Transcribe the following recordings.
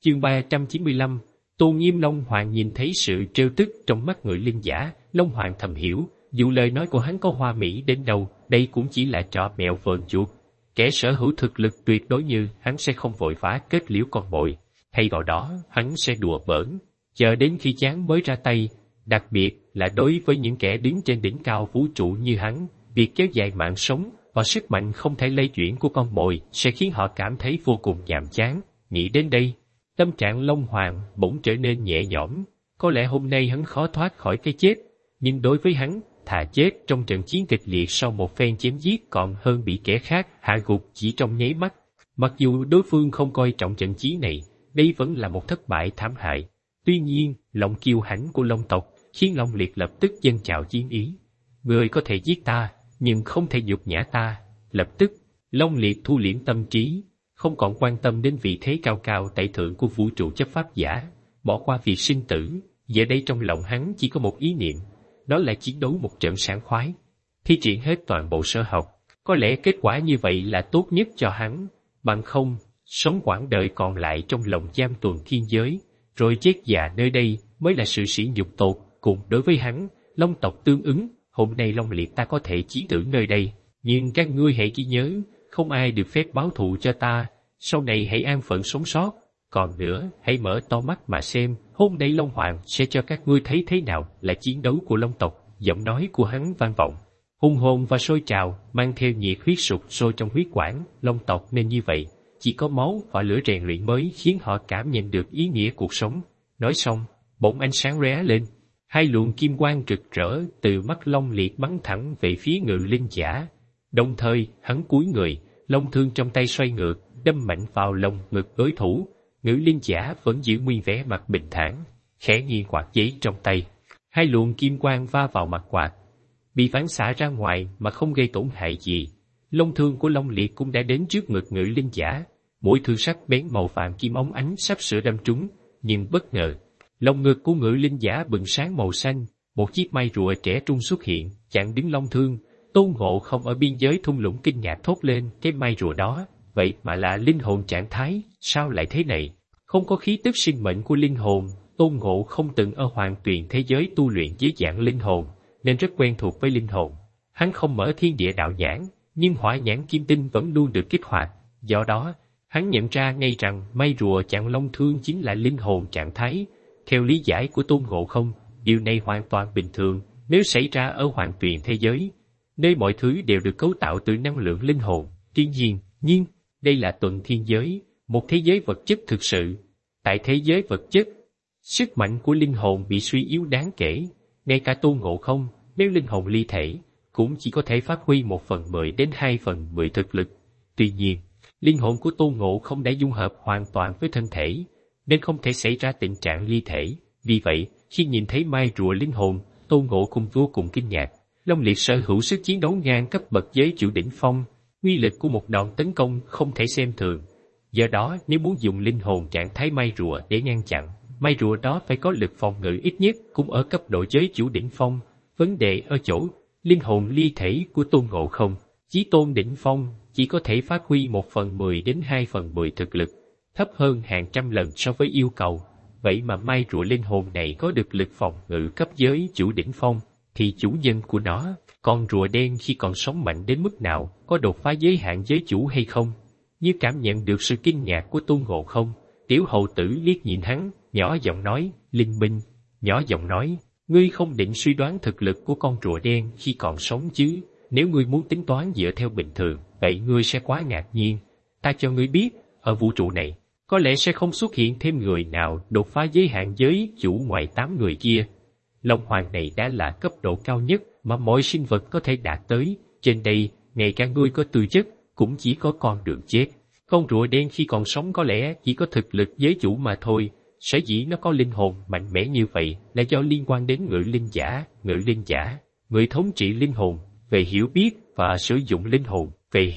Chương 395, Tôn Nghiêm. Long Hoàng nhìn thấy sự trêu tức trong mắt Ngự Linh Giả, Long Hoàng thầm hiểu, dù lời nói của hắn có hoa mỹ đến đâu, đây cũng chỉ là trò mèo vờn chuột. Kẻ sở hữu thực lực tuyệt đối như hắn sẽ không vội vã kết liễu con mồi, thay vào đó hắn sẽ đùa bỡn, chờ đến khi chán mới ra tay. Đặc biệt là đối với những kẻ đứng trên đỉnh cao vũ trụ như hắn, việc kéo dài mạng sống và sức mạnh không thể lay chuyển của con mồi sẽ khiến họ cảm thấy vô cùng nhàm chán. Nghĩ đến đây, tâm trạng Long Hoàng bỗng trở nên nhẹ nhõm. Có lẽ hôm nay hắn khó thoát khỏi cái chết, nhưng đối với hắn, thà chết trong trận chiến kịch liệt sau một phen chém giết còn hơn bị kẻ khác hạ gục chỉ trong nháy mắt. Mặc dù đối phương không coi trọng trận chiến này, đây vẫn là một thất bại thảm hại. Tuy nhiên, lòng kiêu hãnh của Long tộc khiến Long Liệt lập tức dâng trào chiến ý. Người có thể giết ta, nhưng không thể nhục nhã ta. Lập tức, Long Liệt thu liễm tâm trí, không còn quan tâm đến vị thế cao cao tại thượng của vũ trụ chấp pháp giả, bỏ qua việc sinh tử. Giờ đây trong lòng hắn chỉ có một ý niệm, đó là chiến đấu một trận sảng khoái, thi triển hết toàn bộ sở học. Có lẽ kết quả như vậy là tốt nhất cho hắn, bằng không, sống quãng đời còn lại trong lòng giam tuần thiên giới, rồi chết già nơi đây mới là sự sỉ nhục tột cùng đối với hắn. Long tộc tương ứng, hôm nay Long Liệt ta có thể chiến tử nơi đây, nhưng các ngươi hãy ghi nhớ, không ai được phép báo thù cho ta, sau này hãy an phận sống sót. Còn nữa, hãy mở to mắt mà xem, hôm nay Long Hoàng sẽ cho các ngươi thấy thế nào là chiến đấu của Long tộc. Giọng nói của hắn vang vọng, hùng hồn và sôi trào, mang theo nhiệt huyết sục sôi trong huyết quản. Long tộc nên như vậy, chỉ có máu và lửa rèn luyện mới khiến họ cảm nhận được ý nghĩa cuộc sống. Nói xong, bỗng ánh sáng lóe lên, hai luồng kim quang rực rỡ từ mắt Long Liệt bắn thẳng về phía Ngự Linh Giả. Đồng thời, hắn cúi người, long thương trong tay xoay ngược, đâm mạnh vào lồng ngực đối thủ. Ngự Linh Giả vẫn giữ nguyên vẻ mặt bình thản, khẽ nghiêng quạt giấy trong tay. Hai luồng kim quang va vào mặt quạt, bị phản xạ ra ngoài mà không gây tổn hại gì. Long thương của Long Liệt cũng đã đến trước ngực Ngự Linh Giả, mũi thương sắc bén màu vàng kim óng ánh sắp sửa đâm trúng, nhưng bất ngờ, lồng ngực của Ngự Linh Giả bừng sáng màu xanh, một chiếc mai rùa trẻ trung xuất hiện, chặn đứng long thương. Tôn Ngộ Không ở biên giới thung lũng kinh ngạc thốt lên, cái mai rùa đó, vậy mà là linh hồn trạng thái, sao lại thế này? Không có khí tức sinh mệnh của linh hồn. Tôn Ngộ Không từng ở Hoàng Tuyền thế giới tu luyện dưới dạng linh hồn, nên rất quen thuộc với linh hồn. Hắn không mở thiên địa đạo nhãn, nhưng hỏa nhãn kim tinh vẫn luôn được kích hoạt. Do đó, hắn nhận ra ngay rằng mai rùa chặn long thương chính là linh hồn trạng thái. Theo lý giải của Tôn Ngộ Không, điều này hoàn toàn bình thường nếu xảy ra ở Hoàng Tuyền thế giới, nơi mọi thứ đều được cấu tạo từ năng lượng linh hồn. Tuy nhiên, đây là Tuần Thiên giới, một thế giới vật chất thực sự. Tại thế giới vật chất, sức mạnh của linh hồn bị suy yếu đáng kể. Ngay cả Tôn Ngộ Không, nếu linh hồn ly thể, cũng chỉ có thể phát huy 1/10 đến 2/10 thực lực. Tuy nhiên, linh hồn của Tôn Ngộ Không đã dung hợp hoàn toàn với thân thể, nên không thể xảy ra tình trạng ly thể. Vì vậy, khi nhìn thấy mai rùa linh hồn, Tôn Ngộ Không vô cùng kinh ngạc. Long Liệt sở hữu sức chiến đấu ngang cấp bậc giới chủ đỉnh phong, uy lực của một đòn tấn công không thể xem thường. Do đó, nếu muốn dùng linh hồn trạng thái mai rùa để ngăn chặn, mai rùa đó phải có lực phòng ngự ít nhất cũng ở cấp độ giới chủ đỉnh phong. Vấn đề ở chỗ, linh hồn ly thể của Tôn Ngộ Không, chí tôn đỉnh phong, chỉ có thể phát huy 1/10 đến 2/10 thực lực, thấp hơn hàng trăm lần so với yêu cầu. Vậy mà mai rùa linh hồn này có được lực phòng ngự cấp giới chủ đỉnh phong, thì chủ nhân của nó, con rùa đen khi còn sống mạnh đến mức nào, có đột phá giới hạn giới chủ hay không? Như cảm nhận được sự kinh ngạc của Tôn Ngộ Không, Tiểu Hầu Tử liếc nhìn hắn, nhỏ giọng nói, Linh Minh, nhỏ giọng nói, ngươi không định suy đoán thực lực của con rùa đen khi còn sống chứ? Nếu ngươi muốn tính toán dựa theo bình thường, vậy ngươi sẽ quá ngạc nhiên. Ta cho ngươi biết, ở vũ trụ này, có lẽ sẽ không xuất hiện thêm người nào đột phá giới hạn giới chủ ngoài 8 người kia. Long Hoàng này đã là cấp độ cao nhất mà mọi sinh vật có thể đạt tới. Trên đây, ngay cả ngươi có tư chất, cũng chỉ có con đường chết. Con rùa đen khi còn sống có lẽ chỉ có thực lực giới chủ mà thôi. Sở dĩ nó có linh hồn mạnh mẽ như vậy là do liên quan đến Ngự Linh Giả. Ngự Linh Giả, người thống trị linh hồn, về hiểu biết và sử dụng linh hồn,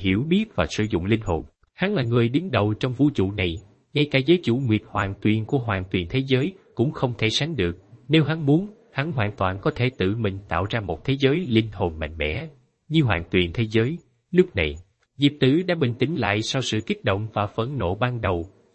Hắn là người đứng đầu trong vũ trụ này, ngay cả giới chủ Nguyệt Hoàng Tuyền của Hoàng Tuyền thế giới cũng không thể sánh được. Nếu hắn muốn, hắn hoàn toàn có thể tự mình tạo ra một thế giới linh hồn mạnh mẽ, như Hoàng Tuyền thế giới. Lúc này, Diệp Tử đã bình tĩnh lại sau sự kích động và phẫn nộ ban đầu.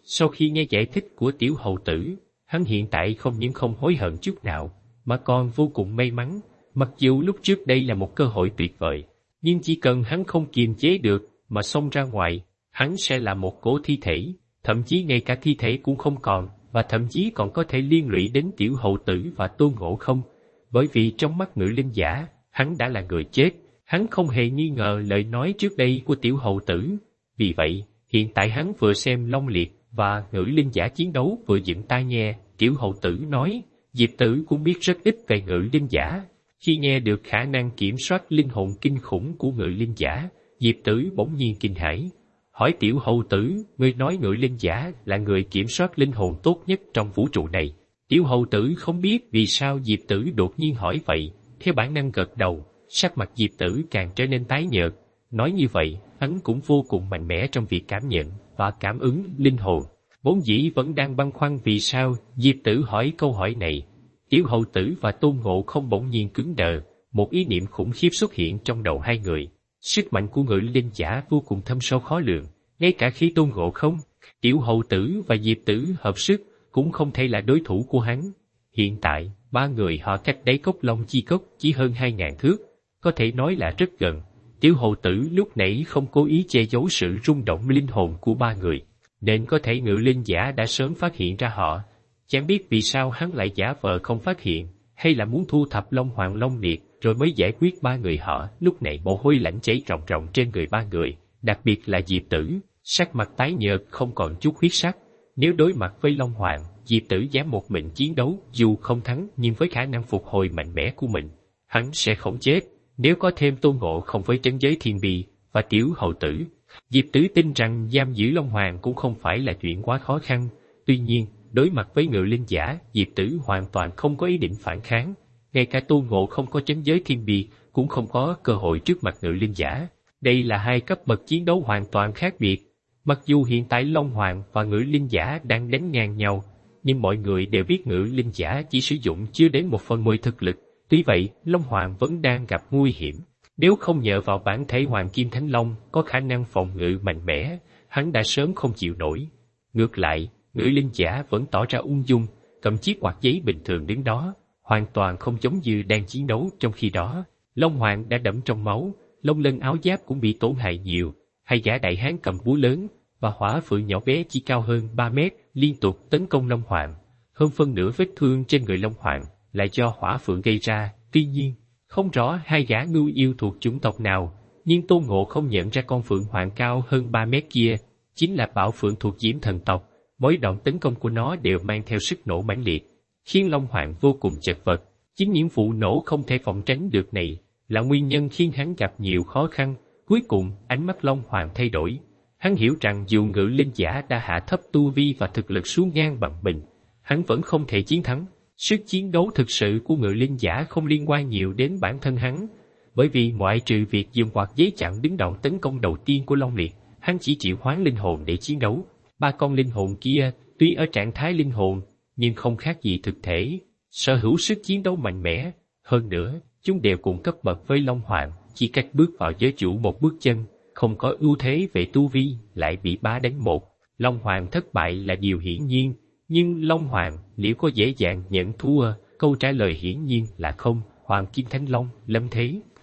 Sau khi nghe giải thích của tiểu hầu tử, hắn hiện tại không những không hối hận chút nào, mà còn vô cùng may mắn. Mặc dù lúc trước đây là một cơ hội tuyệt vời, nhưng chỉ cần hắn không kiềm chế được mà xông ra ngoài, hắn sẽ là một cỗ thi thể, thậm chí ngay cả thi thể cũng không còn, và thậm chí còn có thể liên lụy đến tiểu hầu tử và Tôn Ngộ Không. Bởi vì trong mắt Ngự Linh Giả, hắn đã là người chết, hắn không hề nghi ngờ lời nói trước đây của tiểu hầu tử. Vì vậy, hiện tại hắn vừa xem Long Liệt và Ngự Linh Giả chiến đấu vừa dựng tai nghe, tiểu hầu tử nói, Diệp Tử cũng biết rất ít về Ngự Linh Giả. Khi nghe được khả năng kiểm soát linh hồn kinh khủng của Ngự Linh Giả, Diệp Tử bỗng nhiên kinh hãi. Hỏi tiểu hầu tử, ngươi nói Ngự Linh Giả là người kiểm soát linh hồn tốt nhất trong vũ trụ này. Tiểu hầu tử không biết vì sao Diệp Tử đột nhiên hỏi vậy, theo bản năng gật đầu, sắc mặt Diệp Tử càng trở nên tái nhợt. Nói như vậy, hắn cũng vô cùng mạnh mẽ trong việc cảm nhận và cảm ứng linh hồn. Vốn dĩ vẫn đang băn khoăn vì sao Diệp Tử hỏi câu hỏi này. Tiểu hầu tử và Tôn Ngộ Không bỗng nhiên cứng đờ, một ý niệm khủng khiếp xuất hiện trong đầu hai người. Sức mạnh của Ngự Linh Giả vô cùng thâm sâu khó lường, ngay cả khi Tôn Ngộ Không, tiểu hầu tử và Diệp Tử hợp sức cũng không thể là đối thủ của hắn. Hiện tại, ba người họ cách đáy cốc Long Chi Cốc chỉ hơn 2.000 thước, có thể nói là rất gần. Tiểu hầu tử lúc nãy không cố ý che giấu sự rung động linh hồn của ba người, nên có thể Ngự Linh Giả đã sớm phát hiện ra họ. Chẳng biết vì sao hắn lại giả vờ không phát hiện, hay là muốn thu thập Long Hoàng Long Liệt rồi mới giải quyết ba người họ. Lúc này mồ hôi lạnh chảy ròng ròng trên người ba người, đặc biệt là Diệp Tử, sắc mặt tái nhợt không còn chút huyết sắc. Nếu đối mặt với Long Hoàng, Diệp Tử dám một mình chiến đấu, dù không thắng nhưng với khả năng phục hồi mạnh mẽ của mình, hắn sẽ không chết. Nếu có thêm Tôn Ngộ Không với trấn giới thiên bì và tiểu hầu tử, Diệp Tử tin rằng giam giữ Long Hoàng cũng không phải là chuyện quá khó khăn. Tuy nhiên, đối mặt với Ngự Linh Giả, Diệp Tử hoàn toàn không có ý định phản kháng. Ngay cả Tôn Ngộ Không có trấn giới thiên bì cũng không có cơ hội trước mặt Ngự Linh Giả. Đây là hai cấp bậc chiến đấu hoàn toàn khác biệt. Mặc dù hiện tại Long Hoàng và Ngự Linh Giả đang đánh ngang nhau, nhưng mọi người đều biết Ngự Linh Giả chỉ sử dụng chưa đến 1/10 thực lực. Tuy vậy, Long Hoàng vẫn đang gặp nguy hiểm. Nếu không nhờ vào bản thể Hoàng Kim Thánh Long có khả năng phòng ngự mạnh mẽ, hắn đã sớm không chịu nổi. Ngược lại, Ngự Linh Giả vẫn tỏ ra ung dung, cầm chiếc quạt giấy bình thường đứng đó, hoàn toàn không giống như đang chiến đấu. Trong khi đó, Long Hoàng đã đẫm trong máu, lông lân áo giáp cũng bị tổn hại nhiều. Hai gã đại hán cầm búa lớn và hỏa phượng nhỏ bé chỉ cao hơn 3 mét liên tục tấn công Long Hoàng. Hơn phân nửa vết thương trên người Long Hoàng là do hỏa phượng gây ra. Tuy nhiên, không rõ hai gã ngưu yêu thuộc chủng tộc nào, nhưng Tôn Ngộ không nhận ra con phượng hoàng cao hơn 3 mét kia chính là Bảo Phượng thuộc Diễm thần tộc. Mỗi đoạn tấn công của nó đều mang theo sức nổ mãnh liệt, khiến Long Hoàng vô cùng chật vật. Chính những vụ nổ không thể phòng tránh được này là nguyên nhân khiến hắn gặp nhiều khó khăn. Cuối cùng, ánh mắt Long Hoàng thay đổi. Hắn hiểu rằng dù Ngự Linh Giả đã hạ thấp tu vi và thực lực xuống ngang bằng mình, hắn vẫn không thể chiến thắng. Sức chiến đấu thực sự của Ngự Linh Giả không liên quan nhiều đến bản thân hắn, bởi vì ngoại trừ việc dùng quạt giấy chặn đứng đòn tấn công đầu tiên của Long Liệt, hắn chỉ triệu hoán linh hồn để chiến đấu. Ba con linh hồn kia tuy ở trạng thái linh hồn, nhưng không khác gì thực thể, sở hữu sức chiến đấu mạnh mẽ. Hơn nữa, chúng đều cùng cấp bậc với Long Hoàng, chỉ cách bước vào giới chủ một bước chân, không có ưu thế về tu vi, lại bị 3 đánh 1. Long Hoàng thất bại là điều hiển nhiên, nhưng Long Hoàng liệu có dễ dàng nhận thua? Câu trả lời hiển nhiên là không. Hoàng Kim Thánh Long lâm thế,